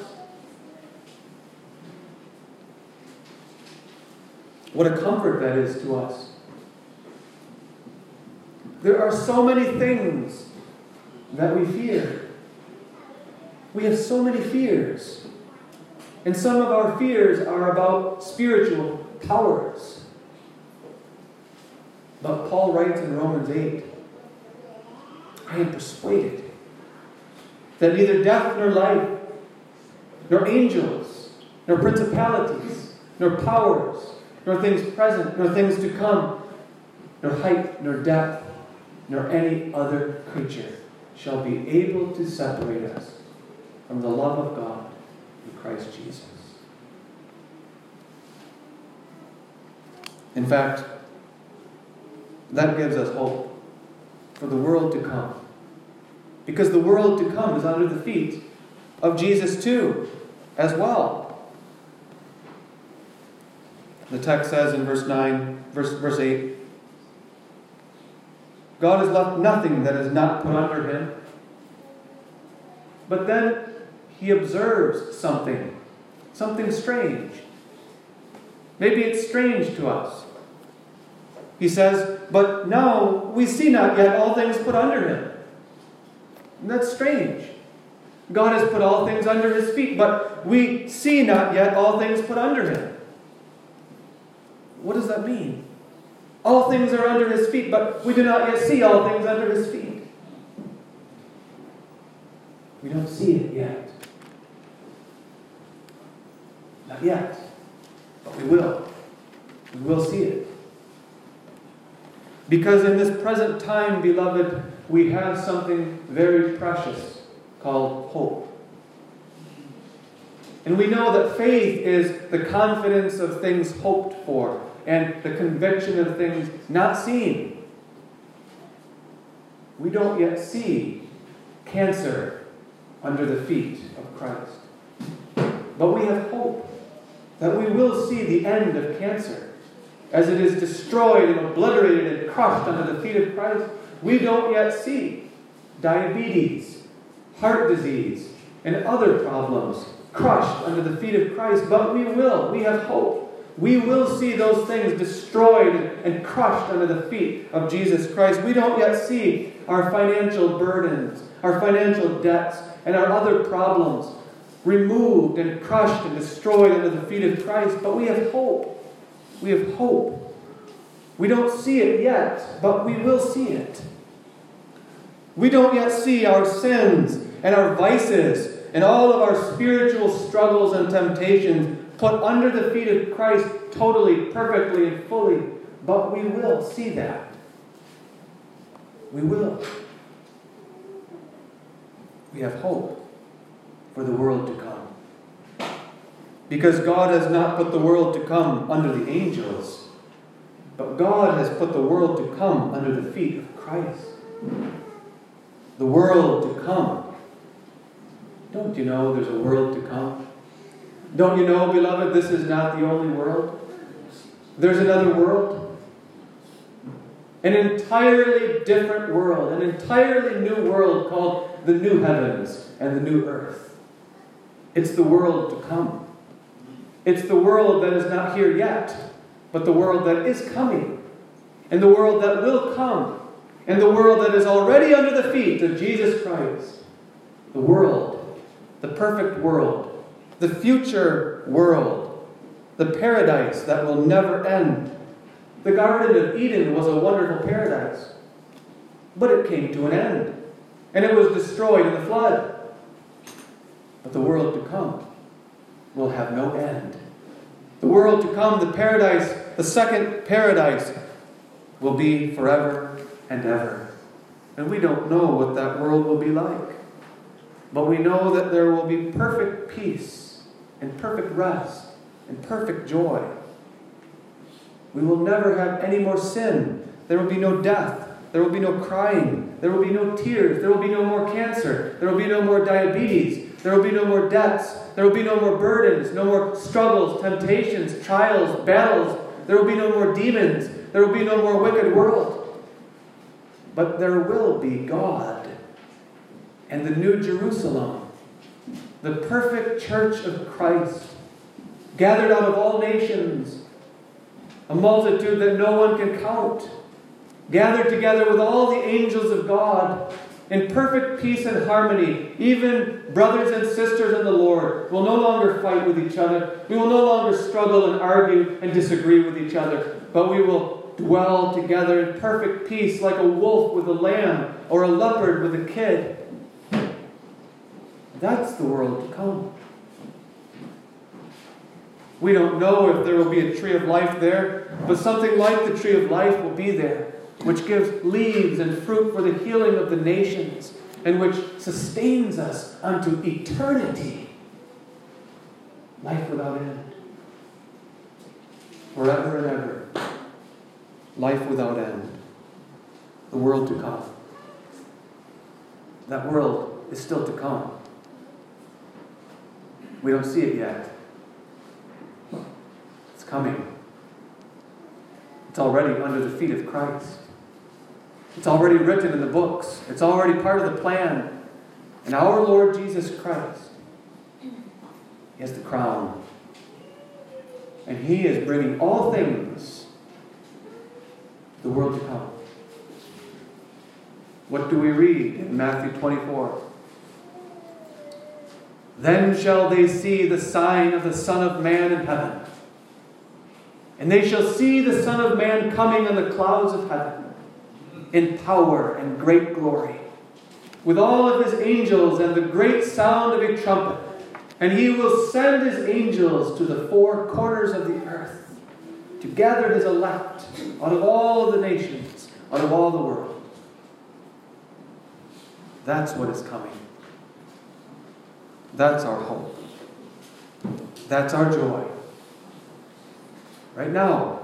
What a comfort that is to us. There are so many things that we fear. We have so many fears. And some of our fears are about spiritual powers. But Paul writes in Romans eight, I am persuaded that neither death nor life, nor angels, nor principalities, nor powers, nor things present, nor things to come, nor height, nor depth, nor any other creature shall be able to separate us from the love of God in Christ Jesus. In fact, that gives us hope for the world to come. Because the world to come is under the feet of Jesus too, as well. The text says in verse nine, verse, verse eight, God has left nothing that is not put under him. But then he observes something, something strange. Maybe it's strange to us. He says, but now we see not yet all things put under him. And that's strange. God has put all things under his feet, but we see not yet all things put under him. What does that mean? All things are under his feet, but we do not yet see all things under his feet. We don't see it yet. Not yet. But we will. We will see it. Because in this present time, beloved, we have something very precious called hope. And we know that faith is the confidence of things hoped for and the conviction of things not seen. We don't yet see cancer under the feet of Christ. But we have hope that we will see the end of cancer as it is destroyed and obliterated and crushed under the feet of Christ. We don't yet see diabetes, heart disease, and other problems crushed under the feet of Christ, but we will. We have hope. We will see those things destroyed and crushed under the feet of Jesus Christ. We don't yet see our financial burdens, our financial debts, and our other problems removed and crushed and destroyed under the feet of Christ, but we have hope. We have hope. We don't see it yet, but we will see it. We don't yet see our sins and our vices and all of our spiritual struggles and temptations put under the feet of Christ totally, perfectly, and fully. But we will see that. We will. We have hope for the world to come. Because God has not put the world to come under the angels, but God has put the world to come under the feet of Christ. The world to come. Don't you know there's a world to come? Don't you know, beloved, this is not the only world? There's another world. An entirely different world. An entirely new world called the new heavens and the new earth. It's the world to come. It's the world that is not here yet, but the world that is coming. And the world that will come. And the world that is already under the feet of Jesus Christ. The world. The perfect world. The future world. The paradise that will never end. The Garden of Eden was a wonderful paradise. But it came to an end. And it was destroyed in the flood. But the world to come will have no end. The world to come, the paradise, the second paradise, will be forever and ever. And we don't know what that world will be like. But we know that there will be perfect peace and perfect rest and perfect joy. We will never have any more sin. There will be no death. There will be no crying. There will be no tears. There will be no more cancer. There will be no more diabetes. There will be no more debts. There will be no more burdens, no more struggles, temptations, trials, battles. There will be no more demons. There will be no more wicked world. But there will be God and the New Jerusalem, the perfect church of Christ, gathered out of all nations, a multitude that no one can count, gathered together with all the angels of God, in perfect peace and harmony. Even brothers and sisters in the Lord will no longer fight with each other. We will no longer struggle and argue and disagree with each other, but we will dwell together in perfect peace, like a wolf with a lamb or a leopard with a kid. That's the world to come. We don't know if there will be a tree of life there, but something like the tree of life will be there, which gives leaves and fruit for the healing of the nations, and which sustains us unto eternity. Life without end. Forever and ever. Life without end. The world to come. That world is still to come. We don't see it yet. It's coming. It's already under the feet of Christ. It's already written in the books. It's already part of the plan. And our Lord Jesus Christ, He has the crown. And He is bringing all things to the world to come. What do we read in Matthew twenty-four? Then shall they see the sign of the Son of Man in heaven. And they shall see the Son of Man coming on the clouds of heaven, in power and great glory, with all of His angels and the great sound of a trumpet. And He will send His angels to the four corners of the earth, to gather His elect out of all the nations, out of all the world. That's what is coming. That's our hope. That's our joy. Right now,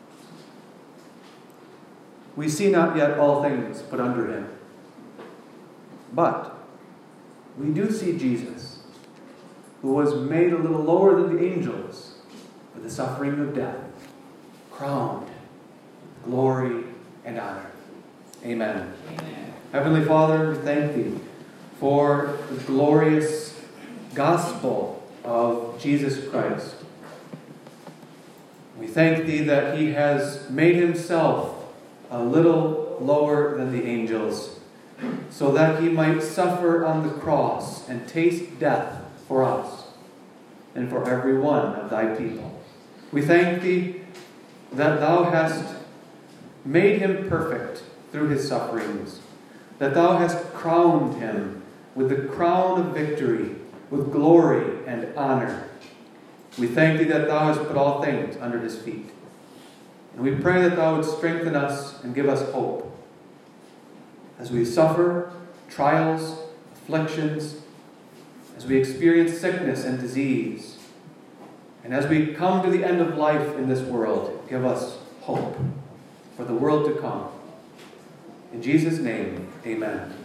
we see not yet all things put under Him. But we do see Jesus, who was made a little lower than the angels for the suffering of death, crowned with glory and honor. Amen. Amen. Heavenly Father, we thank Thee for the glorious gospel of Jesus Christ. We thank Thee that He has made Himself a little lower than the angels, so that He might suffer on the cross and taste death for us and for every one of Thy people. We thank Thee that Thou hast made Him perfect through His sufferings, that Thou hast crowned Him with the crown of victory, with glory and honor. We thank Thee that Thou hast put all things under His feet. And we pray that Thou would strengthen us and give us hope as we suffer trials, afflictions, as we experience sickness and disease, and as we come to the end of life in this world. Give us hope for the world to come. In Jesus' name, amen.